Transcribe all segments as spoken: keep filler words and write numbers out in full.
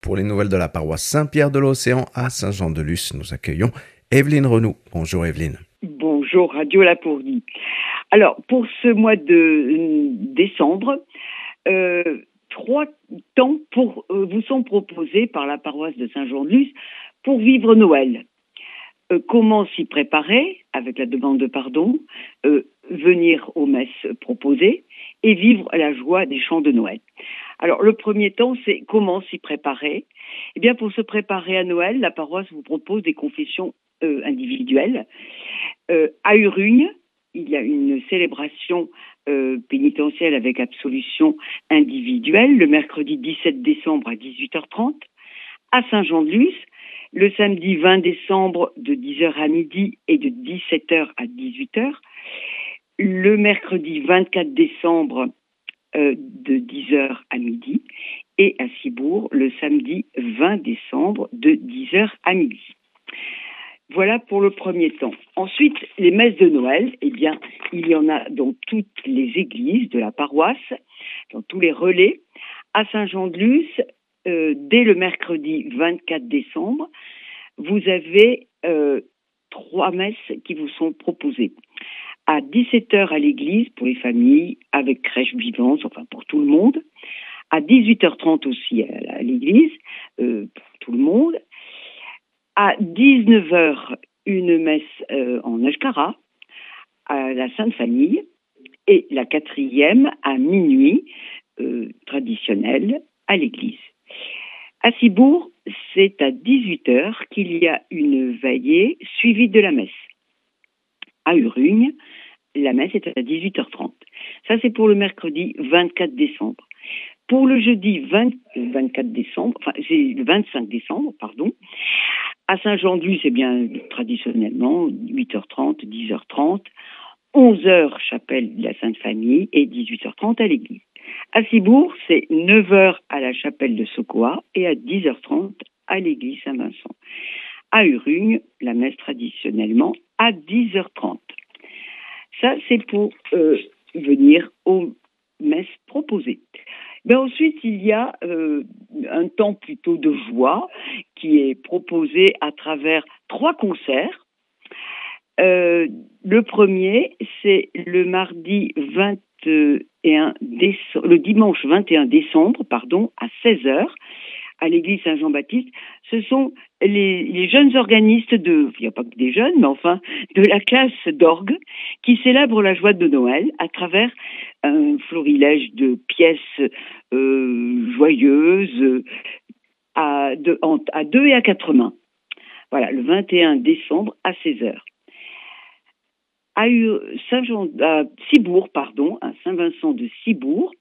Pour les nouvelles de la paroisse Saint-Pierre de l'Océan à Saint-Jean-de-Luz, nous accueillons Evelyne Renou. Bonjour Evelyne. Bonjour Radio Lapourdie. Alors, pour ce mois de euh, décembre, euh, trois temps pour, euh, vous sont proposés par la paroisse de Saint-Jean-de-Luz pour vivre Noël. Euh, comment s'y préparer avec la demande de pardon, euh, venir aux messes proposées et vivre la joie des chants de Noël. Alors, le premier temps, c'est comment s'y préparer. Eh bien, pour se préparer à Noël, la paroisse vous propose des confessions euh, individuelles. Euh, à Urugne, il y a une célébration euh, pénitentielle avec absolution individuelle le mercredi dix-sept décembre à dix-huit heures trente. À Saint-Jean-de-Luz, le samedi vingt décembre de dix heures à midi et de dix-sept heures à dix-huit heures. Le mercredi vingt-quatre décembre euh, de dix heures à midi. Et à Cibourg, le samedi vingt décembre de dix heures à midi. Voilà pour le premier temps. Ensuite, les messes de Noël, eh bien, il y en a dans toutes les églises de la paroisse, dans tous les relais. À Saint-Jean-de-Luz, euh, dès le mercredi vingt-quatre décembre, vous avez euh, trois messes qui vous sont proposées. À dix-sept heures à l'église pour les familles, avec crèche vivante, enfin pour tout le monde. À dix-huit heures trente aussi à, à l'église, euh, pour tout le monde. À dix-neuf heures, une messe euh, en Ashkara, à la Sainte Famille. Et la quatrième, à minuit, euh, traditionnelle, à l'église. À Cibourg, c'est à dix-huit heures qu'il y a une veillée suivie de la messe. À Urugne, la messe est à dix-huit heures trente. Ça, c'est pour le mercredi vingt-quatre décembre. Pour le jeudi vingt, vingt-quatre décembre, enfin, c'est le vingt-cinq décembre, pardon, à Saint-Jean-de-Luz, c'est bien traditionnellement huit heures trente, dix heures trente, onze heures chapelle de la Sainte Famille et dix-huit heures trente à l'église. À Cibourg, c'est neuf heures à la chapelle de Sokoa et à dix heures trente à l'église Saint-Vincent. À Urugne, la messe traditionnellement à dix heures trente. Ça, c'est pour euh, venir aux messes proposées. Ben ensuite, il y a euh, un temps plutôt de joie qui est proposé à travers trois concerts. Euh, le premier, c'est le mardi vingt et un décembre, le dimanche vingt et un décembre, pardon, à seize heures, à l'église Saint-Jean-Baptiste. Ce sont les, les jeunes organistes de, il n'y a pas que des jeunes, mais enfin, de la classe d'orgue, qui célèbrent la joie de Noël à travers un florilège de pièces euh, joyeuses à, de, en, à deux et à quatre mains. Voilà, le vingt et un décembre à seize heures. À, Saint-Jean, à Cibourg, pardon, à Saint-Vincent de Cibourg,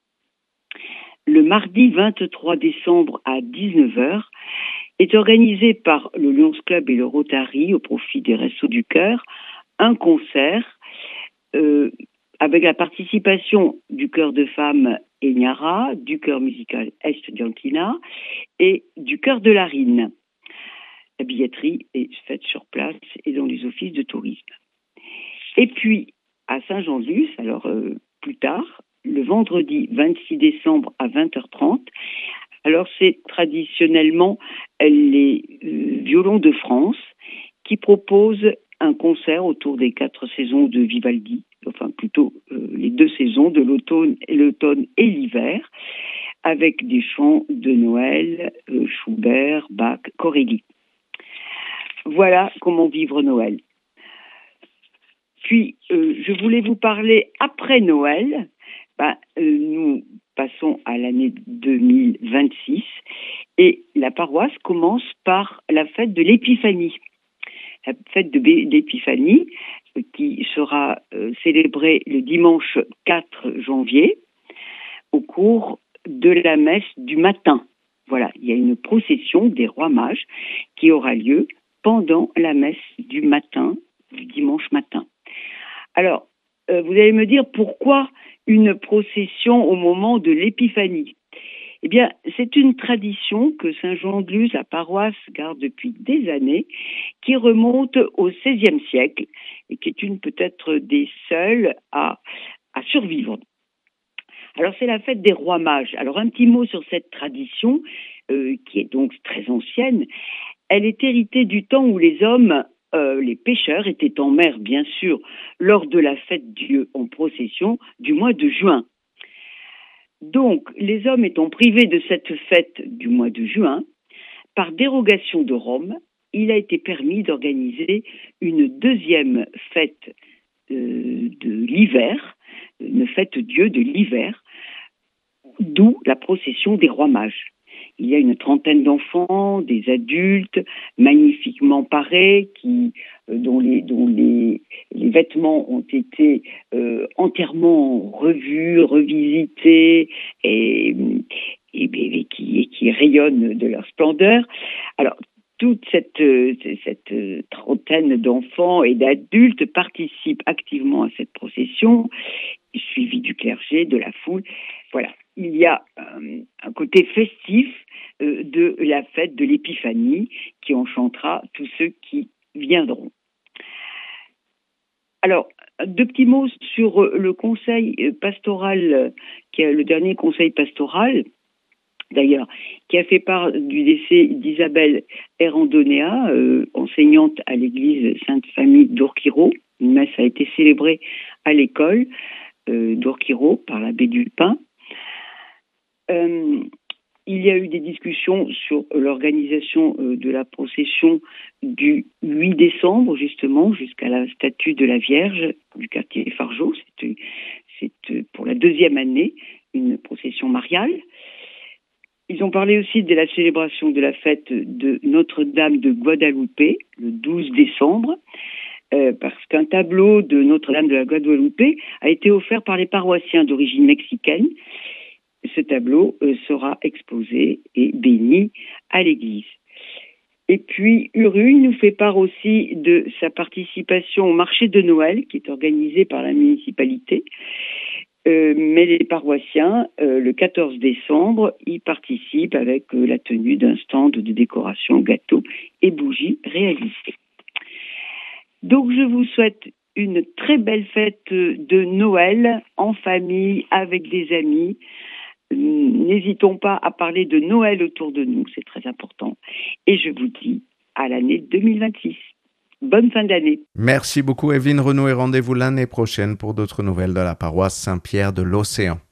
le mardi vingt-trois décembre à dix-neuf heures, est organisé par le Lions Club et le Rotary au profit des Restos du Cœur, un concert euh, avec la participation du chœur de femmes Egnara, du chœur musical Est Diantina et du chœur de la Rine. La billetterie est faite sur place et dans les offices de tourisme. Et puis, à Saint-Jean-de-Luz, alors euh, plus tard, le vendredi vingt-six décembre à vingt heures trente, alors c'est traditionnellement les euh, Violons de France qui proposent un concert autour des quatre saisons de Vivaldi, enfin plutôt euh, les deux saisons de l'automne et l'automne et l'hiver, avec des chants de Noël, euh, Schubert, Bach, Corelli. Voilà comment vivre Noël. Puis, euh, je voulais vous parler après Noël. Ben, euh, nous passons à l'année deux mille vingt-six et la paroisse commence par la fête de l'Épiphanie. La fête de l'Épiphanie euh, qui sera euh, célébrée le dimanche quatre janvier au cours de la messe du matin. Voilà, il y a une procession des rois mages qui aura lieu pendant la messe du matin, du dimanche matin. Alors, euh, vous allez me dire pourquoi une procession au moment de l'Épiphanie ? Eh bien, c'est une tradition que Saint-Jean-de-Luz, la paroisse, garde depuis des années, qui remonte au seizième siècle et qui est une peut-être des seules à, à survivre. Alors, c'est la fête des rois mages. Alors, un petit mot sur cette tradition. euh, qui est donc très ancienne, elle est héritée du temps où les hommes, euh, les pêcheurs, étaient en mer, bien sûr, lors de la fête Dieu en procession du mois de juin. Donc, les hommes étant privés de cette fête du mois de juin, par dérogation de Rome, il a été permis d'organiser une deuxième fête euh, de l'hiver, une fête Dieu de l'hiver, d'où la procession des rois mages. Il y a une trentaine d'enfants, des adultes, magnifiquement parés, qui, euh, dont, les, dont les, les vêtements ont été euh, entièrement revus, revisités et, et, et, qui, et qui rayonnent de leur splendeur. Alors, toute cette, cette trentaine d'enfants et d'adultes participent activement à cette procession, suivie du clergé, de la foule. Voilà, il y a euh, un côté festif euh, de la fête de l'Épiphanie qui enchantera tous ceux qui viendront. Alors, deux petits mots sur le conseil pastoral, qui est le dernier conseil pastoral, d'ailleurs, qui a fait part du décès d'Isabelle Erandonea, euh, enseignante à l'église Sainte-Famille d'Orquiro. Une messe a été célébrée à l'école euh, d'Orquiro par l'abbé Dulpin. Euh, il y a eu des discussions sur l'organisation euh, de la procession du huit décembre, justement, jusqu'à la statue de la Vierge du quartier Fargeau. C'est, c'est pour la deuxième année une procession mariale. Ils ont parlé aussi de la célébration de la fête de Notre-Dame de Guadalupe, le douze décembre, euh, parce qu'un tableau de Notre-Dame de la Guadalupe a été offert par les paroissiens d'origine mexicaine. Ce tableau euh, sera exposé et béni à l'église. Et puis, Uru nous fait part aussi de sa participation au marché de Noël, qui est organisé par la municipalité. Euh, mais les paroissiens, euh, le quatorze décembre, y participent avec euh, la tenue d'un stand de décoration, gâteaux et bougies réalisées. Donc, je vous souhaite une très belle fête de Noël en famille, avec des amis. N'hésitons pas à parler de Noël autour de nous, c'est très important. Et je vous dis à l'année deux mille vingt-six. Bonne fin d'année. Merci beaucoup Evelyne Renaud et rendez-vous l'année prochaine pour d'autres nouvelles de la paroisse Saint-Pierre de l'Océan.